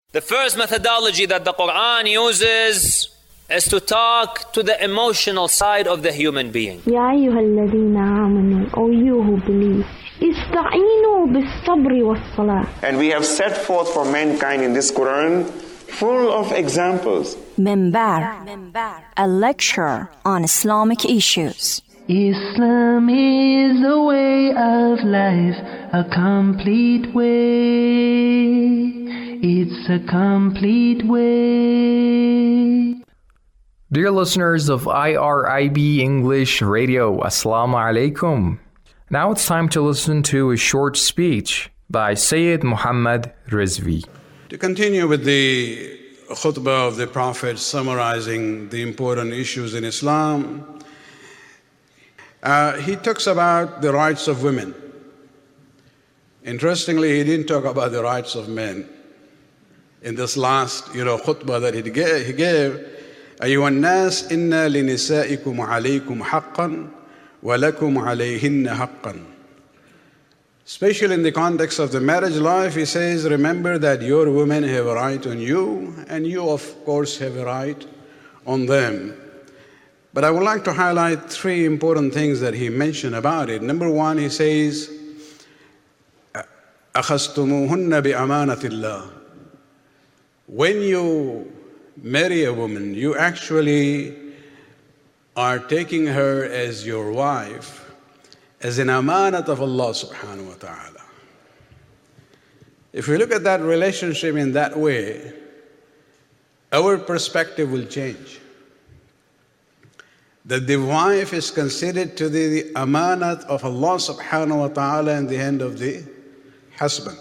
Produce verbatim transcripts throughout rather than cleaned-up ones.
The first methodology that the Quran uses is to talk to the emotional side of the human being. يا أيها الذين آمنوا, O you who believe, استعينوا بالصبر والصلاة. And we have set forth for mankind in this Quran full of examples. Minbar, a lecture on Islamic issues. Islam is a way of life, a complete way. It's a complete way. Dear listeners of I R I B English Radio, Assalamu alaikum. Now it's time to listen to a short speech by Sayyid Muhammad Rizvi. To continue with the khutbah of the Prophet summarizing the important issues in Islam, uh, he talks about the rights of women. Interestingly, he didn't talk about the rights of men. In this last, you know, khutbah that he gave, he gave أيها الناس إن لنسائكم عليكم حقا ولكم عليهن حقا. Especially in the context of the marriage life, he says, remember that your women have a right on you, and you, of course, have a right on them. But I would like to highlight three important things that he mentioned about it. Number one, he says, أخذتموهن بأمانة الله. When you marry a woman, you actually are taking her as your wife, as an amanat of Allah subhanahu wa ta'ala. If we look at that relationship in that way, our perspective will change. That the wife is considered to be the amanat of Allah subhanahu wa ta'ala in the hand of the husband.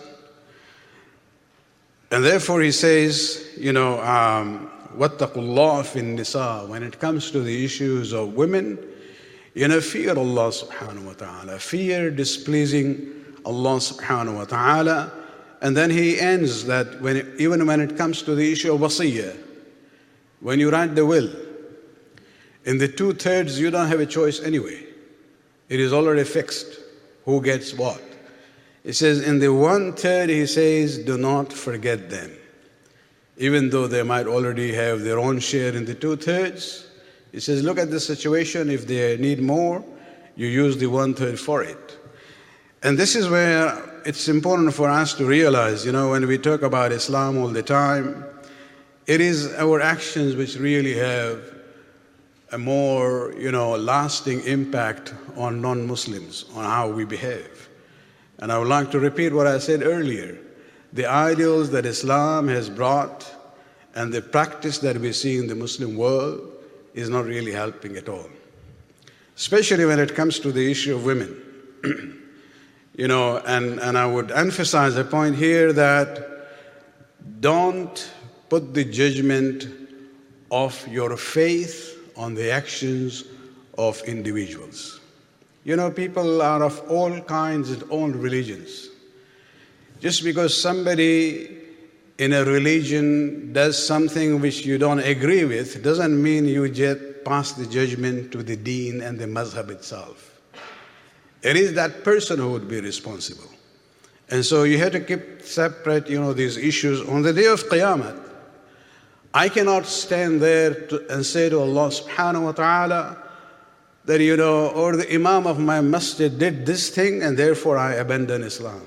And therefore he says, you know, um, وَاتَّقُوا اللَّهَ فِي النِّسَاءِ. When it comes to the issues of women, you know, fear Allah subhanahu wa ta'ala. Fear displeasing Allah subhanahu wa ta'ala. And then he ends that when it, even when it comes to the issue of wasiyah, when you write the will, in the two-thirds you don't have a choice anyway. It is already fixed who gets what. It says in the one-third, he says, do not forget them. Even though they might already have their own share in the two-thirds, he says, look at the situation. If they need more, you use the one-third for it. And this is where it's important for us to realize, you know, when we talk about Islam all the time, it is our actions which really have a more, you know, lasting impact on non-Muslims, on how we behave. And I would like to repeat what I said earlier. The ideals that Islam has brought and the practice that we see in the Muslim world is not really helping at all. Especially when it comes to the issue of women. You know, and, and I would emphasize a point here that don't put the judgment of your faith on the actions of individuals. You know, people are of all kinds and all religions. Just because somebody in a religion does something which you don't agree with doesn't mean you just pass the judgment to the deen and the mazhab itself. It is that person who would be responsible. And so you have to keep separate, you know, these issues. On the day of Qiyamah, I cannot stand there to, and say to Allah subhanahu wa ta'ala that, you know, or the imam of my masjid did this thing and therefore I abandon Islam.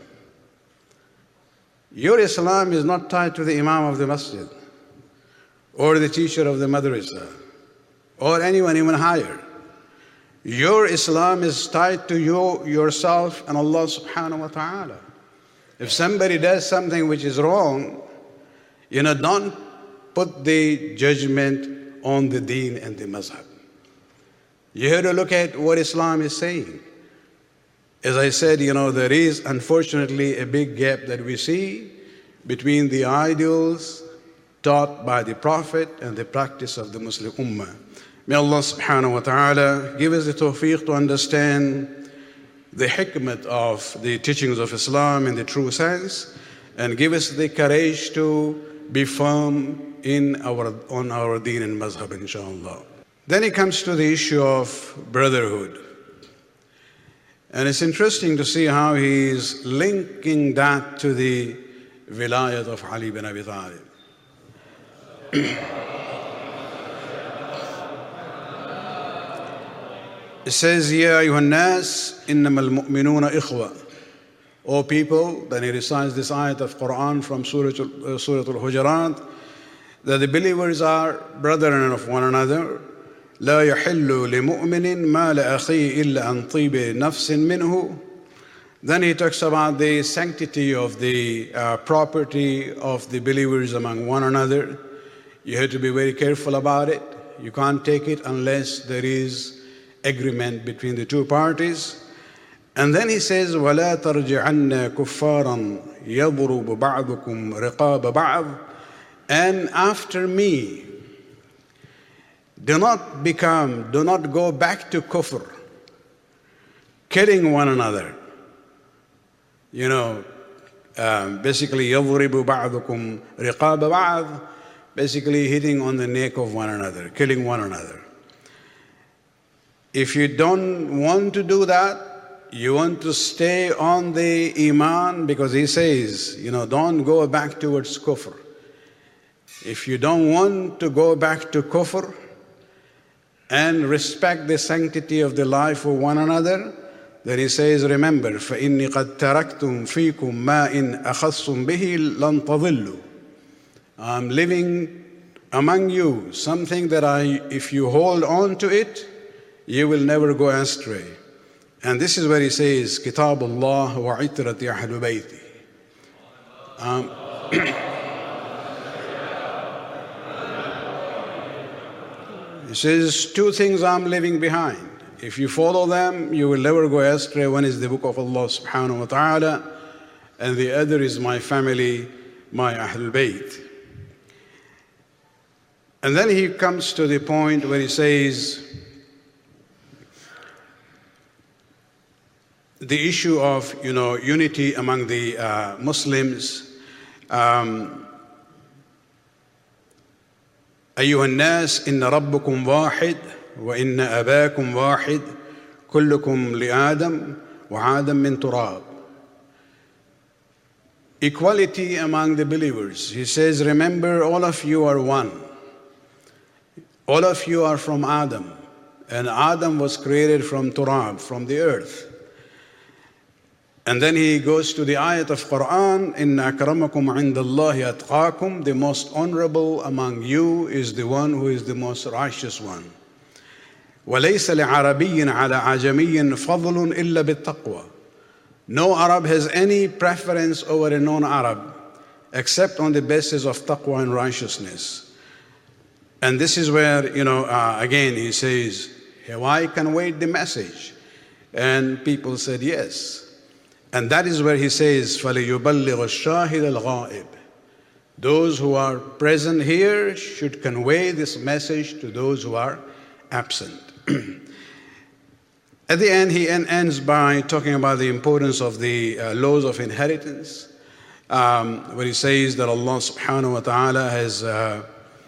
Your Islam is not tied to the imam of the masjid or the teacher of the madrasa or anyone even higher. Your Islam is tied to you, yourself and Allah subhanahu wa ta'ala. If somebody does something which is wrong, you know, don't put the judgment on the deen and the mazhab. You have to look at what Islam is saying. As I said, you know, there is unfortunately a big gap that we see between the ideals taught by the Prophet and the practice of the Muslim Ummah. May Allah subhanahu wa ta'ala give us the tawfiq to understand the hikmat of the teachings of Islam in the true sense, and give us the courage to be firm in our, on our deen and mazhab, inshallah. Then it comes to the issue of brotherhood. And it's interesting to see how he's linking that to the vilayat of Ali bin Abi Talib. It says, Ya ayyuhan nas, innamal mu'minuna ikhwa. O people, then he recites this ayat of Quran from Surah, uh, Surah Al-Hujurat, that the believers are brethren of one another. لا يحل لمؤمن ما لأخيه إلا أن طيب نفس منه. Then he talks about the sanctity of the uh, property of the believers among one another. You have to be very careful about it. You can't take it unless there is agreement between the two parties. And then he says, وَلَا تَرْجِعَنَّ كُفَّارًا يَضْرُبُ بَعْضُكُمْ رِقَابَ بَعْضٍ. And after me, do not become, do not go back to kufr, killing one another. You know, um, basically, يَضْرِبُ بَعْضُكُمْ رِقَابَ بَعْضٍ, basically hitting on the neck of one another, killing one another. If you don't want to do that, you want to stay on the iman, because he says, you know, don't go back towards kufr. If you don't want to go back to kufr and respect the sanctity of the life of one another, then he says, remember, فَإِنِّي قَدْ تَرَكْتُمْ فِيكُمْ مَا إِنْ أَخَذْتُمْ بِهِ لَنْ تَضِلُّوا. I'm living among you something that I, if you hold on to it, you will never go astray. And this is where he says, كِتَابُ اللَّهِ وَعِتْرَةِ أَهْلُ بَيْتِهِ. Um, he says, two things I'm leaving behind. If you follow them, you will never go astray. One is the book of Allah subhanahu wa ta'ala, and the other is my family, my Ahlul Bayt. And then he comes to the point where he says, the issue of, you know, unity among the uh, Muslims. Um, أيها الناس إن ربكم واحد وإن أباكم واحد كلكم لآدم وآدم من تراب. Equality among the believers. He says, remember, all of you are one. All of you are from Adam, and Adam was created from Turab, from the earth. And then he goes to the ayat of Quran, إِنَّ أَكْرَمَكُمْ عِنْدَ اللَّهِ أَتْقَاكُمْ. The most honorable among you is the one who is the most righteous one. وَلَيْسَ لِعَرَبِيٍّ عَلَى عَجَمِيٍّ فَضْلٌ إِلَّا بِالتَّقْوَى. No Arab has any preference over a non-Arab except on the basis of taqwa and righteousness. And this is where, you know, uh, again he says, have I conveyed the message? And people said yes. And that is where he says, فَلِيُبَلِّغُ الشَّاهِدَ الْغَائِبِ. Those who are present here should convey this message to those who are absent. At the end, he ends by talking about the importance of the uh, laws of inheritance, um, where he says that Allah subhanahu wa ta'ala has, uh,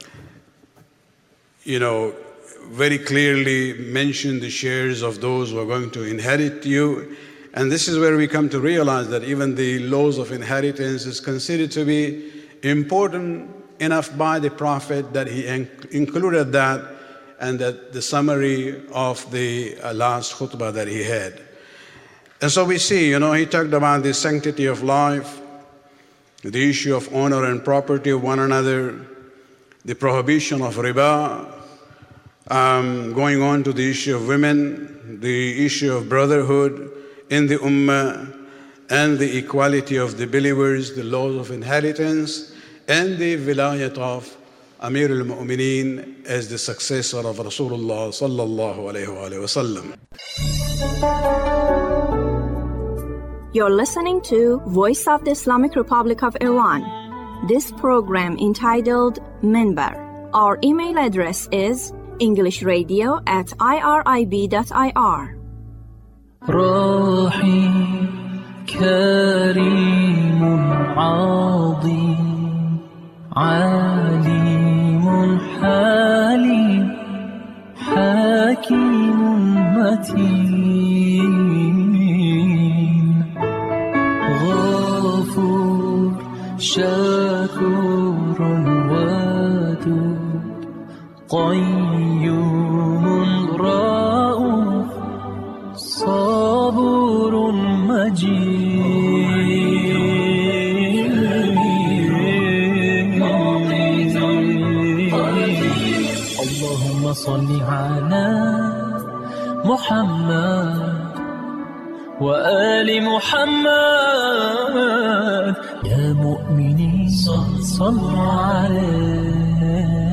you know, very clearly mentioned the shares of those who are going to inherit you. And this is where we come to realize that even the laws of inheritance is considered to be important enough by the Prophet that he included that, and that the summary of the last khutbah that he had. And so we see, you know, he talked about the sanctity of life, the issue of honor and property of one another, the prohibition of riba, um, going on to the issue of women, the issue of brotherhood in the ummah, and the equality of the believers, the laws of inheritance, and the vilayat of Amir al-Mu'mineen as the successor of Rasulullah sallallahu alayhi wa sallam. You're listening to Voice of the Islamic Republic of Iran. This program entitled Minbar. Our email address is englishradio at irib dot i r. راحي كريم عظيم عليم حليم حكيم متين غفور ودود قيوم رؤوف صبور مجيد اللهم صل على محمد وآل محمد يا مؤمنين صلوا عليه